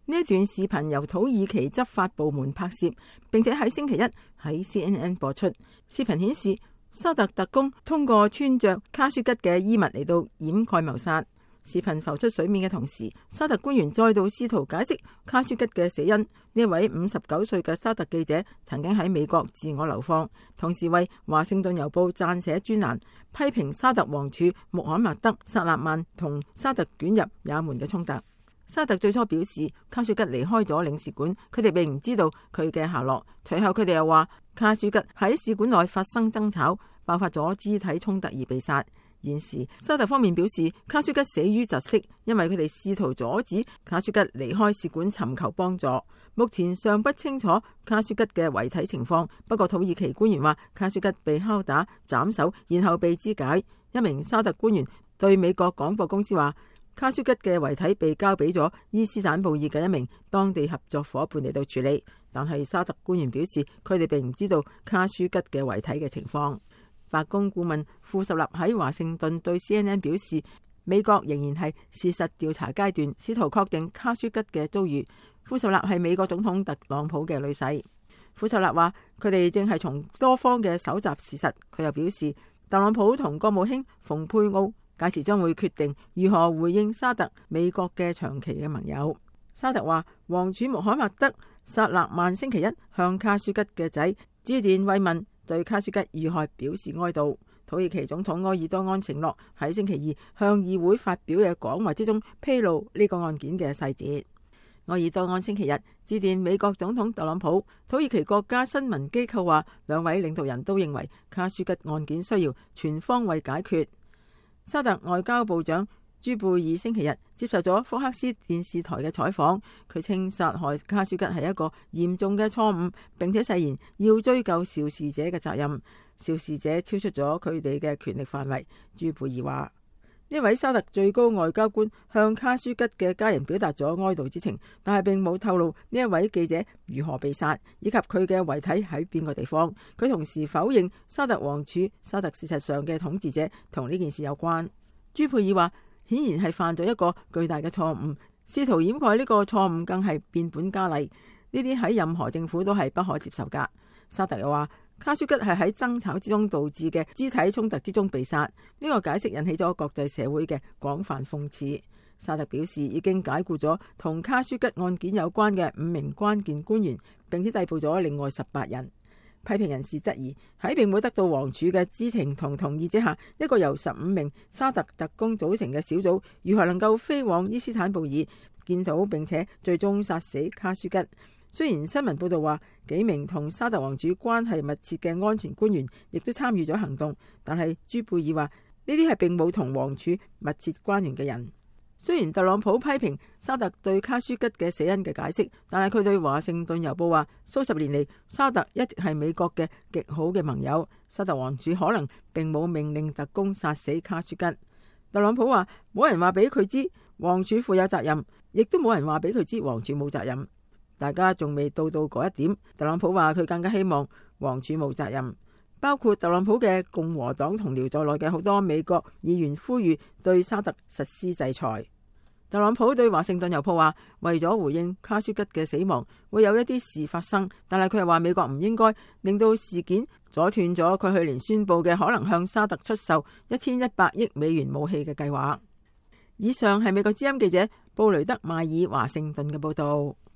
呢一段視頻由土耳其執法部門拍攝，並且喺星期一喺 CNN 播出。視頻顯示沙特特工通過穿着卡舒吉嘅衣物嚟到掩蓋謀殺。視頻浮出水面嘅同時，沙特官員再度試圖解釋卡舒吉嘅死因。呢位59歲嘅沙特記者曾經喺美國自我流放，同時為華盛頓郵報撰寫專欄，批評沙特王儲穆罕默德·薩勒曼同沙特捲入也門嘅衝突。沙特最初表示卡舒吉離開咗領事館，佢哋並唔知道佢嘅下落。隨後佢哋又話卡舒吉喺使館內發生爭吵，爆發咗肢體衝突而被殺。現時沙特方面表示卡舒吉死於窒息，因為佢哋試圖阻止卡舒吉離開使館尋求幫助。目前尚不清楚卡舒吉嘅遺體情況，不過土耳其官員話卡舒吉被敲打、斬首，然後被肢解。一名沙特官員對美國廣播公司話，卡舒吉嘅遺體被交俾咗伊斯坦布爾嘅一名當地合作伙伴嚟到處理，但係沙特官員表示佢哋並唔知道卡舒吉嘅遺體嘅情況。白宮顧問庫什納喺華盛頓對 CNN 表示，美國仍然係事實調查階段，試圖確定卡舒吉嘅遭遇。庫什納係美國總統特朗普嘅女婿。庫什納話佢哋正係從多方嘅搜集事實。佢又表示，特朗普同國務卿蓬佩奧屆時將會決定如何回應沙特美國嘅長期嘅盟友。沙特話王儲穆罕默德·薩勒曼星期一向卡舒吉嘅仔致電慰問，對卡舒吉遇害表示哀悼。土耳其總統埃爾多安承諾喺星期二向議會發表嘅講話之中披露呢個案件嘅細節。埃爾多安星期日致電美國總統特朗普。土耳其國家新聞機構話，兩位領導人都認為卡舒吉案件需要全方位解決。沙特外交部長朱貝爾星期日接受咗福克斯電視台嘅採訪，佢稱殺害卡舒吉係一個嚴重嘅錯誤，並且誓言要追究肇事者嘅責任。肇事者超出咗佢哋嘅權力範圍。朱貝爾話，呢位沙特最高外交官向卡舒吉嘅家人表達咗哀悼之情，但係並冇透露呢一位記者如何被殺，以及佢嘅遺體喺邊個地方。佢同時否認沙特王儲沙特事實上嘅統治者同呢件事有關。朱貝爾話，顯然係犯咗一個巨大嘅錯誤，試圖掩蓋呢個錯誤更係變本加厲。呢啲喺任何政府都係不可接受噶。沙特又話，卡舒吉係喺爭吵之中導致嘅肢體衝突之中被殺。呢個解釋引起咗國際社會嘅廣泛諷刺。沙特表示已經解僱咗同卡舒吉案件有關嘅5名關鍵官員，並且逮捕咗另外18人。批評人士質疑，喺並冇得到王儲嘅知情同同意之下，一個由15名沙特特工組成嘅小組如何能夠飛往伊斯坦布爾見到並且最終殺死卡舒吉。雖然新聞報道話幾名同沙特王儲關係密切嘅安全官員亦都參與咗行動，但係朱貝爾話呢啲係並冇同王儲密切關聯嘅人。雖然特朗普批評沙特對卡舒吉嘅死因嘅解釋，但係佢對華盛頓郵報話，數十年嚟沙特一直係美國嘅極好嘅盟友。沙特王儲可能並冇命令特工殺死卡舒吉。特朗普話冇人話俾佢知王儲負有責任，亦都冇人話俾佢知王儲冇責任。大家仲未到嗰一點。特朗普話佢更加希望王儲冇責任。包括特朗普嘅共和黨同僚在內嘅好多美國議員呼籲對沙特實施制裁。特朗普對華盛頓郵報話，為咗回應卡舒吉嘅死亡，會有一啲事發生，但係佢又話美國唔應該令到事件阻斷咗佢去年宣布嘅可能向沙特出售1100億美元武器嘅計劃。以上係美國之音記者布雷德邁爾華盛頓嘅報道。